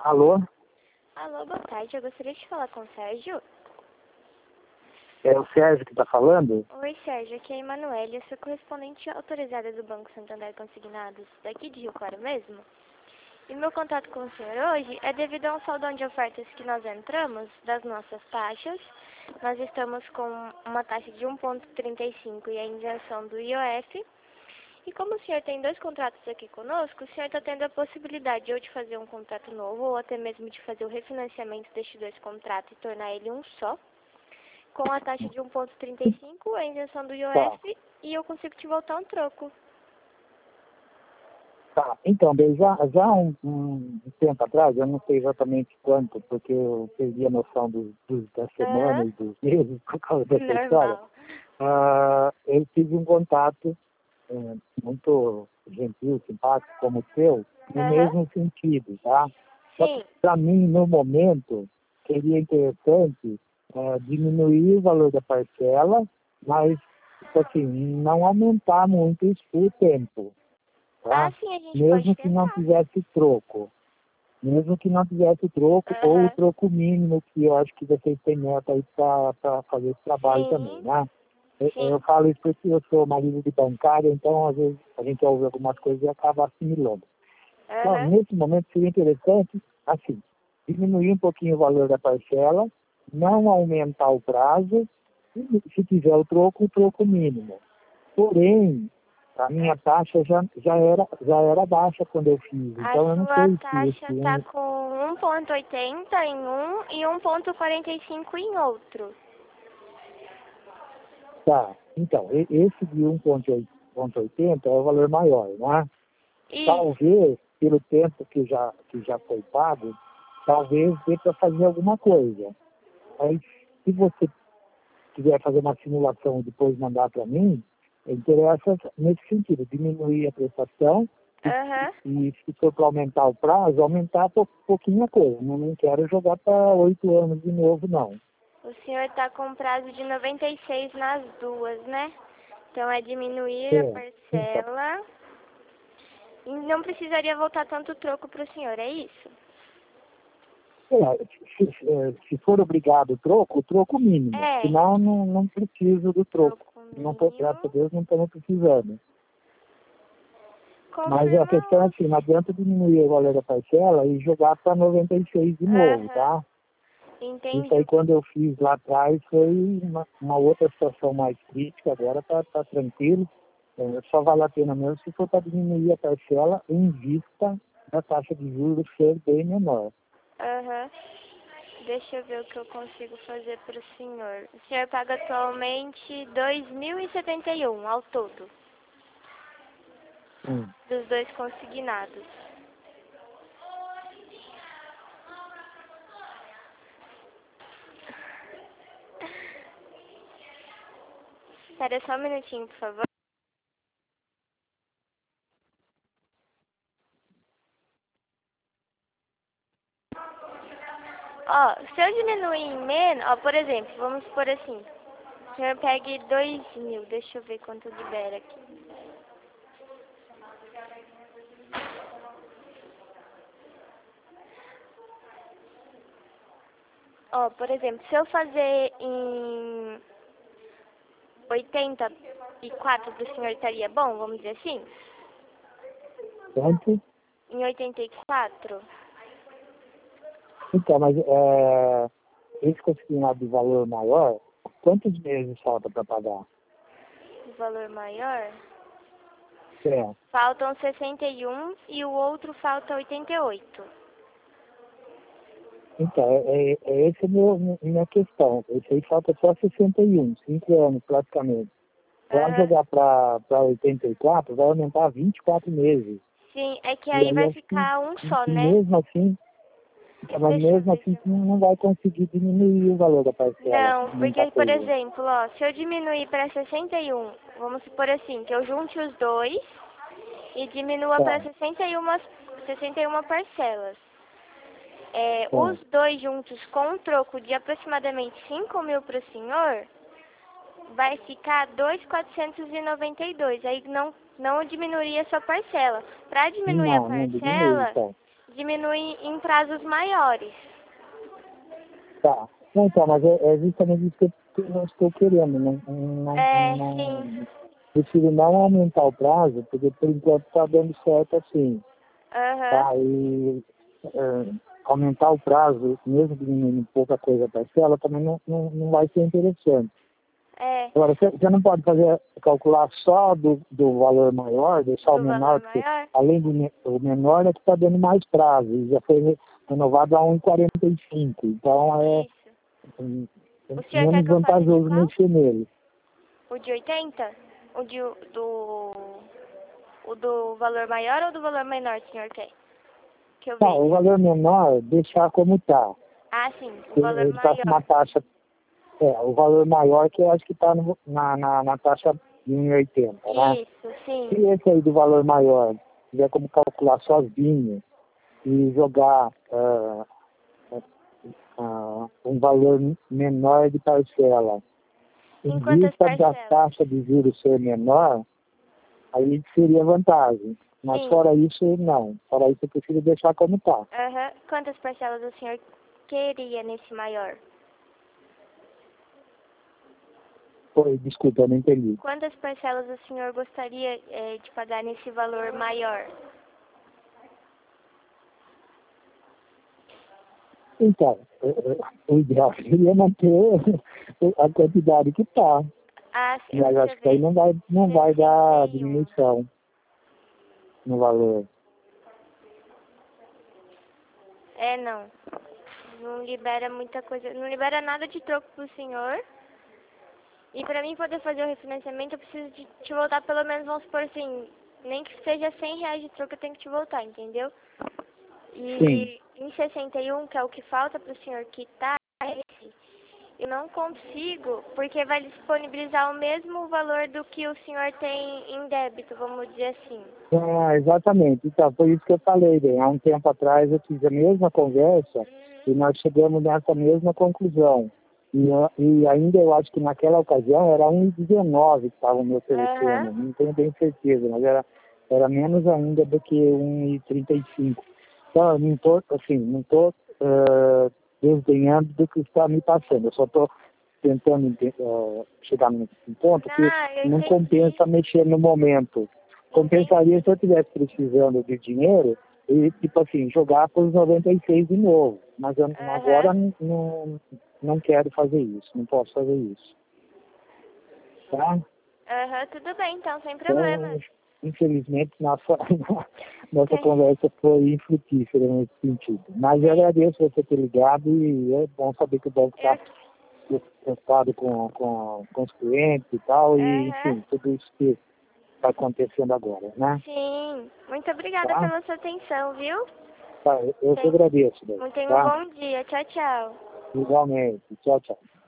Alô? Alô, boa tarde. Eu gostaria de falar com o Sérgio. É o Sérgio que está falando? Oi, Sérgio. Aqui é a Emanuele. Eu sou correspondente autorizada do Banco Santander Consignados, daqui de Rio Claro mesmo. E meu contato com o senhor hoje é devido a um saldão de ofertas que nós entramos das nossas taxas. Nós estamos com uma taxa de 1,35 e a isenção do IOF. E como o senhor tem 2 contratos aqui conosco, o senhor está tendo a possibilidade ou de fazer um contrato novo ou até mesmo de fazer o refinanciamento destes 2 contratos e tornar ele um só, com a taxa de 1,35, a isenção do IOF, e eu consigo te voltar um troco. Tá, então, bem, já um tempo atrás, eu não sei exatamente quanto, porque eu perdi a noção das semanas e dos meses por causa dessa história. Eu tive um contato muito gentil, simpático, como o seu, no mesmo sentido, tá? Só que, para mim, no momento, seria interessante diminuir o valor da parcela, mas, tipo assim, não aumentar muito o tempo, tá? Sim, a gente Mesmo pode que não tentar. tivesse troco. Mesmo que não tivesse troco, ou o troco mínimo, que eu acho que vocês têm meta aí para fazer esse trabalho também, né? Eu falo isso porque eu sou marido de bancária, então às vezes a gente ouve algumas coisas e acaba assimilando. Então, nesse momento seria interessante, assim, diminuir um pouquinho o valor da parcela, não aumentar o prazo, e se tiver o troco mínimo. Porém, a minha taxa já era baixa quando eu fiz, então eu não A sei sua taxa se está com 1,80 em um e 1,45 em outro. Tá, então, esse de 1,80 é o valor maior, né? Talvez, pelo tempo que já foi pago, talvez dê para fazer alguma coisa. Aí, se você quiser fazer uma simulação e depois mandar para mim, interessa nesse sentido, diminuir a prestação e se for para aumentar o prazo, aumentar pouquinho a coisa. Não quero jogar para 8 anos de novo, não. O senhor está com prazo de 96 nas duas, né? Então é diminuir a parcela. E não precisaria voltar tanto troco para o senhor, é isso? Se for obrigado o troco mínimo. Senão não preciso do troco. Graças a Deus não estamos precisando. Mas a questão é assim, não adianta diminuir o valor da parcela e jogar para 96 de novo, tá? Entendi. Isso aí quando eu fiz lá atrás foi uma outra situação mais crítica, agora tá tranquilo. Só vale a pena mesmo se for para diminuir a parcela em vista da taxa de juros ser bem menor. Deixa eu ver o que eu consigo fazer para o senhor. O senhor paga atualmente R$ 2.071 ao todo, dos 2 consignados. Espera só um minutinho, por favor. Se eu diminuir em menos, por exemplo, vamos supor assim, o senhor pegue 2.000, deixa eu ver quanto libera aqui. Por exemplo, se eu fazer em 84 do senhor estaria bom, vamos dizer assim? Quanto? Em 84? Então, mas esse consignado de valor maior, quantos meses falta para pagar? O valor maior? É. Faltam 61 e o outro falta 88. Então, essa é a minha questão. Esse aí falta só 61, 5 anos praticamente. Para jogar para 84, vai aumentar 24 meses. Sim, é que aí vai ficar um só, né? Mesmo assim não vai conseguir diminuir o valor da parcela. Não, porque, por exemplo, se eu diminuir para 61, vamos supor assim, que eu junte os dois e diminua para 61 parcelas. Os dois juntos com um troco de aproximadamente 5.000 para o senhor, vai ficar 2.492. Aí não diminuiria a sua parcela. Para diminuir a parcela, diminui em prazos maiores. Tá. Não, então, mas é justamente isso que eu não estou querendo. Sim. Prefiro não aumentar o prazo, porque por enquanto está dando certo assim. Tá? E aumentar o prazo, mesmo diminuindo pouca coisa a parcela, também não vai ser interessante. Agora, você não pode calcular só do valor maior, deixar o menor, porque além do menor é que está dando mais prazo, e já foi renovado a 1,45, então é menos vantajoso mexer nele. O de 80? O do valor maior ou do valor menor, o senhor quer? Não, o valor menor, deixar como está. Ah, sim, o valor ele maior. Está com uma taxa, o valor maior que eu acho que está na taxa de 1,80, né? Isso, sim. Se esse aí do valor maior tiver como calcular sozinho e jogar um valor menor de parcela, em vista da taxa de juros ser menor, aí seria vantagem. Mas fora isso, não. Fora isso, eu prefiro deixar como está. Quantas parcelas o senhor queria nesse maior? Desculpa, eu não entendi. Quantas parcelas o senhor gostaria de pagar nesse valor maior? Então, o ideal seria manter a quantidade que está. Mas acho que aí não vai dar diminuição no valor. Não. Não libera muita coisa. Não libera nada de troco pro senhor. E pra mim poder fazer o refinanciamento, eu preciso de te voltar pelo menos, vamos supor assim, nem que seja R$100 de troco, eu tenho que te voltar, entendeu? E em 61, que é o que falta pro senhor quitar, eu não consigo, porque vai disponibilizar o mesmo valor do que o senhor tem em débito, vamos dizer assim. Exatamente. Então, foi isso que eu falei, bem. Há um tempo atrás eu fiz a mesma conversa e nós chegamos nessa mesma conclusão. E ainda eu acho que naquela ocasião era 1,19 que estavam me oferecendo. Não tenho bem certeza, mas era menos ainda do que 1,35. Então, eu não estou desdenhando do que está me passando. Eu só estou tentando chegar num ponto que não compensa mexer no momento. Compensaria se eu estivesse precisando de dinheiro e, tipo assim, jogar para os 96 de novo. Mas eu agora não quero fazer isso, não posso fazer isso. Tá? Tudo bem, então, sem problema. Infelizmente, nossa conversa foi infrutífera nesse sentido. Mas eu agradeço você ter ligado e é bom saber que o banco está preocupado com os clientes e tal, e enfim, tudo isso que está acontecendo agora, né? Sim, muito obrigada pela sua atenção, viu? Tá, eu que agradeço. Tenha um bom dia, tchau, tchau. Igualmente, tchau, tchau.